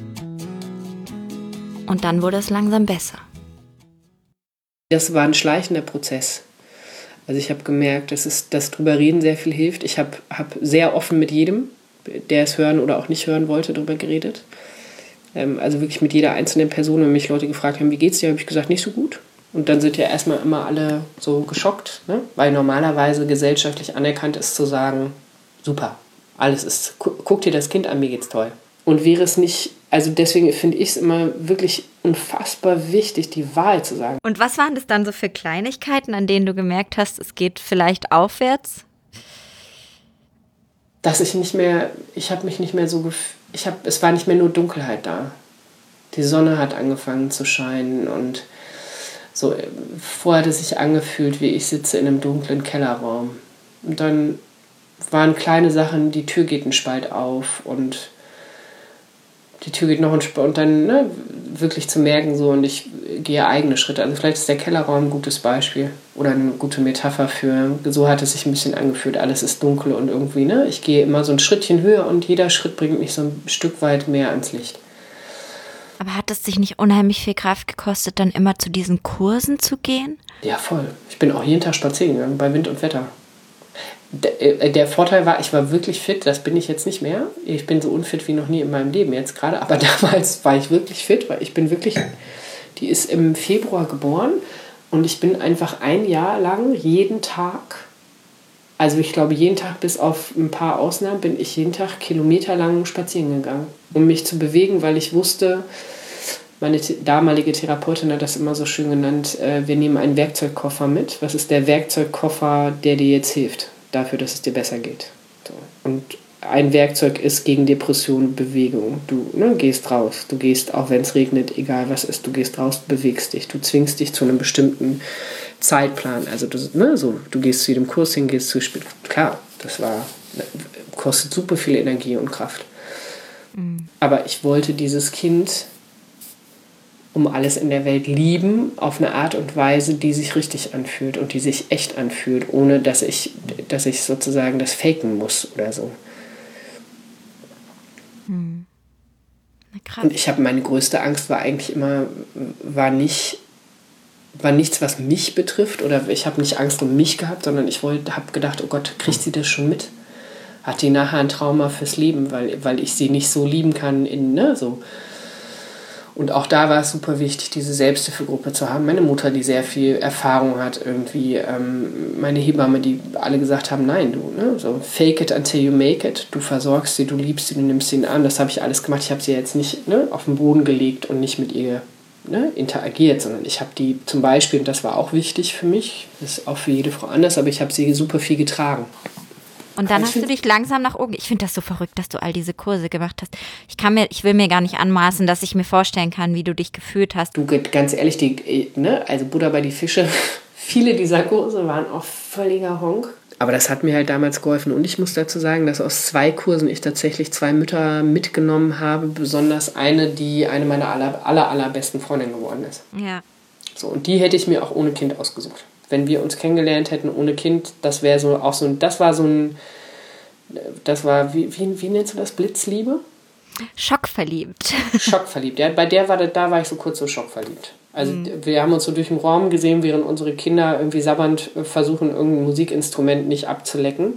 Und dann wurde es langsam besser. Das war ein schleichender Prozess. Also ich habe gemerkt, dass drüber reden sehr viel hilft. Ich habe sehr offen mit jedem, der es hören oder auch nicht hören wollte, drüber geredet. Also wirklich mit jeder einzelnen Person. Wenn mich Leute gefragt haben, wie geht's dir, habe ich gesagt, nicht so gut. Und dann sind ja erstmal immer alle so geschockt, ne? Weil normalerweise gesellschaftlich anerkannt ist zu sagen, super, alles ist, guck dir das Kind an, mir geht's toll. Und wäre es nicht, also deswegen finde ich es immer wirklich unfassbar wichtig, die Wahrheit zu sagen. Und was waren das dann so für Kleinigkeiten, an denen du gemerkt hast, es geht vielleicht aufwärts? Dass ich nicht mehr, ich habe mich nicht mehr so, es war nicht mehr nur Dunkelheit da. Die Sonne hat angefangen zu scheinen und so, vorher hat es sich angefühlt, wie ich sitze in einem dunklen Kellerraum. Und dann waren kleine Sachen, die Tür geht einen Spalt auf und die Tür geht noch einen Spalt und dann wirklich zu merken, so, und ich gehe eigene Schritte. Also vielleicht ist der Kellerraum ein gutes Beispiel oder eine gute Metapher für, so hat es sich ein bisschen angefühlt, alles ist dunkel und irgendwie, ich gehe immer so ein Schrittchen höher und jeder Schritt bringt mich so ein Stück weit mehr ans Licht. Aber hat es dich nicht unheimlich viel Kraft gekostet, dann immer zu diesen Kursen zu gehen? Ja, voll. Ich bin auch jeden Tag spazieren gegangen, bei Wind und Wetter. Der Vorteil war, ich war wirklich fit, das bin ich jetzt nicht mehr. Ich bin so unfit wie noch nie in meinem Leben jetzt gerade, aber damals war ich wirklich fit, weil ich bin wirklich, die ist im Februar geboren und ich bin einfach ein Jahr lang jeden Tag, also ich glaube jeden Tag bis auf ein paar Ausnahmen, bin ich jeden Tag kilometerlang spazieren gegangen, um mich zu bewegen, weil ich wusste, meine damalige Therapeutin hat das immer so schön genannt, wir nehmen einen Werkzeugkoffer mit. Was ist der Werkzeugkoffer, der dir jetzt hilft, dafür, dass es dir besser geht? So. Und ein Werkzeug ist gegen Depression Bewegung. Du gehst raus, du gehst, auch wenn es regnet, egal was ist, du gehst raus, bewegst dich, du zwingst dich zu einem bestimmten Zeitplan. Also du gehst zu jedem Kurs hin, gehst zu Spiel. Klar, kostet super viel Energie und Kraft. Mhm. Aber ich wollte dieses Kind um alles in der Welt lieben, auf eine Art und Weise, die sich richtig anfühlt und die sich echt anfühlt, ohne dass ich sozusagen das faken muss oder so. Hm. Und ich habe, meine größte Angst war eigentlich immer, war nichts, was mich betrifft, oder ich habe nicht Angst um mich gehabt, sondern ich habe gedacht, oh Gott, kriegt sie das schon mit? Hat die nachher ein Trauma fürs Leben, weil ich sie nicht so lieben kann, so. Und auch da war es super wichtig, diese Selbsthilfegruppe zu haben. Meine Mutter, die sehr viel Erfahrung hat, irgendwie, meine Hebamme, die alle gesagt haben, nein, so fake it until you make it. Du versorgst sie, du liebst sie, du nimmst sie an. Das habe ich alles gemacht. Ich habe sie jetzt nicht auf den Boden gelegt und nicht mit ihr interagiert, sondern ich habe die zum Beispiel, und das war auch wichtig für mich, das ist auch für jede Frau anders, aber ich habe sie super viel getragen. Und dann hast du dich langsam nach oben. Ich finde das so verrückt, dass du all diese Kurse gemacht hast. Ich will mir gar nicht anmaßen, dass ich mir vorstellen kann, wie du dich gefühlt hast. Du, ganz ehrlich, also Buddha bei die Fische, viele dieser Kurse waren auch völliger Honk. Aber das hat mir halt damals geholfen. Und ich muss dazu sagen, dass aus 2 Kursen ich tatsächlich 2 Mütter mitgenommen habe. Besonders eine, die eine meiner allerbesten Freundinnen geworden ist. Ja. So, und die hätte ich mir auch ohne Kind ausgesucht. Wenn wir uns kennengelernt hätten ohne Kind, das wäre wie nennst du das, Blitzliebe? Schockverliebt. Schockverliebt, ja, da war ich so kurz so schockverliebt. Also wir haben uns so durch den Raum gesehen, während unsere Kinder irgendwie sabbernd versuchen, irgendein Musikinstrument nicht abzulecken.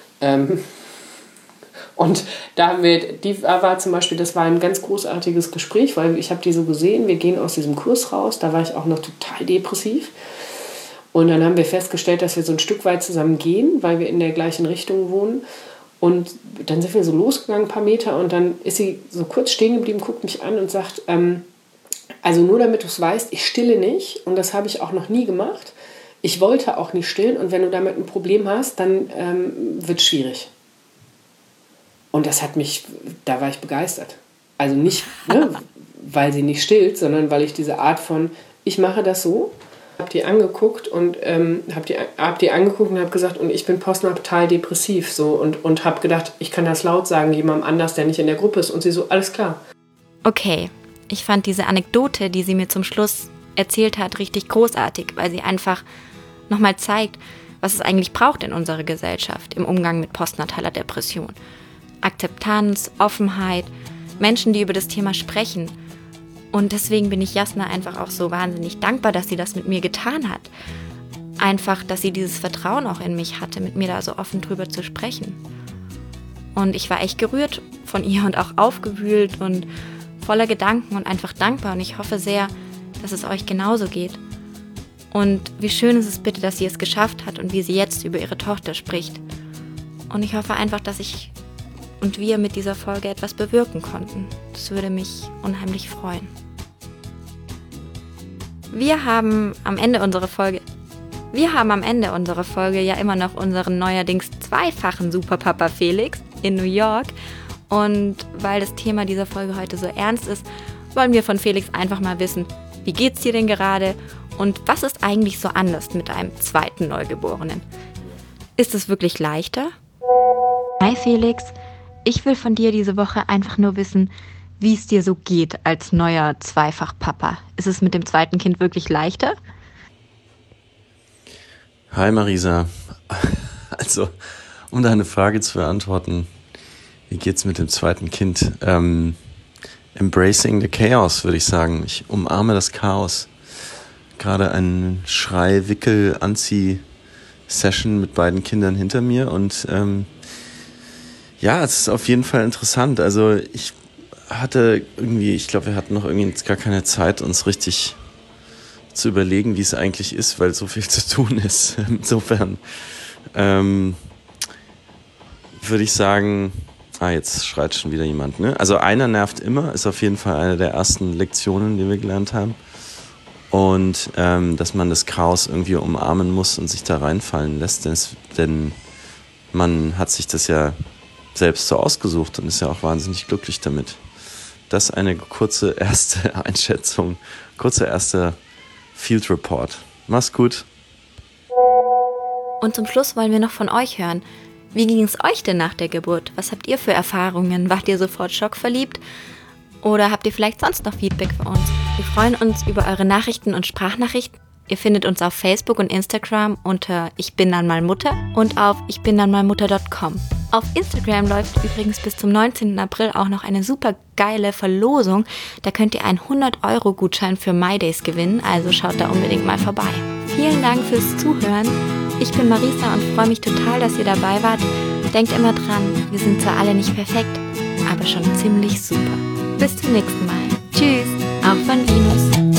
Und da war zum Beispiel, das war ein ganz großartiges Gespräch, weil ich habe die so gesehen, wir gehen aus diesem Kurs raus, da war ich auch noch total depressiv. Und dann haben wir festgestellt, dass wir so ein Stück weit zusammen gehen, weil wir in der gleichen Richtung wohnen. Und dann sind wir so losgegangen, ein paar Meter, und dann ist sie so kurz stehen geblieben, guckt mich an und sagt, also nur damit du es weißt, ich stille nicht, und das habe ich auch noch nie gemacht. Ich wollte auch nicht stillen, und wenn du damit ein Problem hast, dann wird es schwierig. Und da war ich begeistert. Also nicht, weil sie nicht stillt, sondern weil ich diese Art von, ich mache das so, habe die angeguckt und habe gesagt, und ich bin postnatal depressiv so, und habe gedacht, ich kann das laut sagen jemandem anders, der nicht in der Gruppe ist, und sie so, alles klar. Okay, Ich fand diese Anekdote, die sie mir zum Schluss erzählt hat, richtig großartig, weil sie einfach nochmal zeigt, was es eigentlich braucht in unserer Gesellschaft im Umgang mit postnataler Depression. Akzeptanz, Offenheit, Menschen, die über das Thema sprechen. Und deswegen bin ich Jasna einfach auch so wahnsinnig dankbar, dass sie das mit mir getan hat. Einfach, dass sie dieses Vertrauen auch in mich hatte, mit mir da so offen drüber zu sprechen. Und ich war echt gerührt von ihr und auch aufgewühlt und voller Gedanken und einfach dankbar. Und ich hoffe sehr, dass es euch genauso geht. Und wie schön ist es bitte, dass sie es geschafft hat und wie sie jetzt über ihre Tochter spricht. Und ich hoffe einfach, dass ich und wir mit dieser Folge etwas bewirken konnten. Das würde mich unheimlich freuen. Wir haben am Ende unserer Folge ja immer noch unseren neuerdings zweifachen Superpapa Felix in New York. Und weil das Thema dieser Folge heute so ernst ist, wollen wir von Felix einfach mal wissen, wie geht's dir denn gerade und was ist eigentlich so anders mit einem zweiten Neugeborenen? Ist es wirklich leichter? Hi Felix, ich will von dir diese Woche einfach nur wissen, wie es dir so geht als neuer Zweifachpapa. Ist es mit dem zweiten Kind wirklich leichter? Hi Marisa, also um deine Frage zu beantworten, wie geht's mit dem zweiten Kind? Embracing the Chaos, würde ich sagen. Ich umarme das Chaos. Gerade eine Schrei-Wickel-Anzieh-Session mit beiden Kindern hinter mir und ja, es ist auf jeden Fall interessant. Also ich glaube, wir hatten noch irgendwie gar keine Zeit, uns richtig zu überlegen, wie es eigentlich ist, weil so viel zu tun ist. Insofern würde ich sagen, jetzt schreit schon wieder jemand, ne? Also einer nervt immer, ist auf jeden Fall eine der ersten Lektionen, die wir gelernt haben. Und dass man das Chaos irgendwie umarmen muss und sich da reinfallen lässt, denn man hat sich das ja selbst so ausgesucht und ist ja auch wahnsinnig glücklich damit. Das ist eine kurze erste Einschätzung, kurzer erster Field Report. Mach's gut. Und zum Schluss wollen wir noch von euch hören. Wie ging es euch denn nach der Geburt? Was habt ihr für Erfahrungen? Wart ihr sofort schockverliebt? Oder habt ihr vielleicht sonst noch Feedback für uns? Wir freuen uns über eure Nachrichten und Sprachnachrichten. Ihr findet uns auf Facebook und Instagram unter Ich bin dann mal Mutter und auf ichbindannmalmutter.com. Auf Instagram läuft übrigens bis zum 19. April auch noch eine super geile Verlosung. Da könnt ihr einen 100-Euro-Gutschein für MyDays gewinnen, also schaut da unbedingt mal vorbei. Vielen Dank fürs Zuhören. Ich bin Marisa und freue mich total, dass ihr dabei wart. Denkt immer dran, wir sind zwar alle nicht perfekt, aber schon ziemlich super. Bis zum nächsten Mal. Tschüss, auch von Venus.